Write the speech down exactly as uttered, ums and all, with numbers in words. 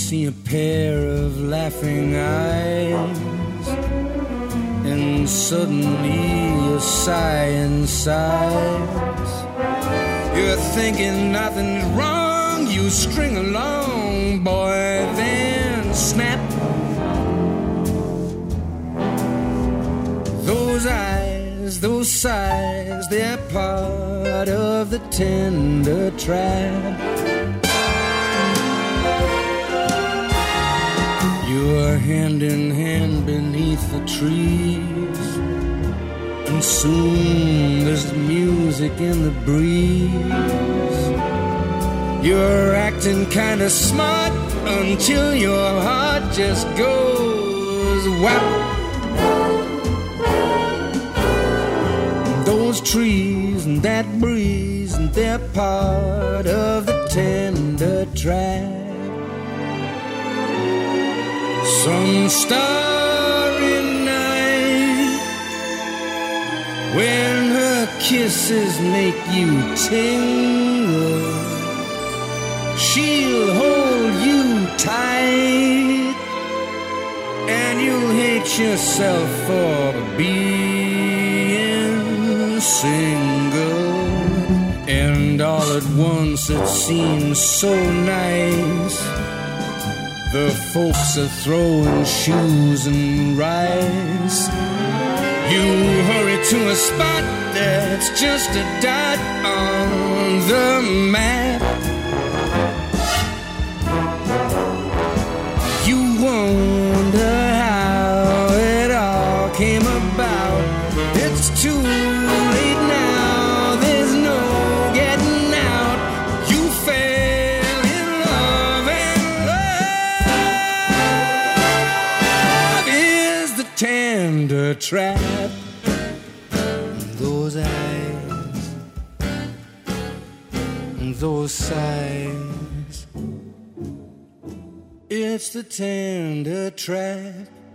see a pair of laughing eyes, and suddenly you sigh inside. You're thinking nothing's wrong, you string along, boy, then snap. Those eyes, those sighs, they're part of the tender trap. You're hand in hand beneath the trees, and soon there's music in the breeze. You're acting kinda smart until your heart just goes whap. Those trees and that breeze, and they're part of the tender track. Some starry night, when her kisses make you tingle, she'll hold you tight, and you'll hate yourself for being single. And all at once it seems so nice, the folks are throwing shoes and rice. You hurry to a spot that's just a dot on the map. You wonder how it all came about. It's too late now, there's no getting out. You fell in love, and love is the tender trap. Those eyes, those sighs, it's the tender trap.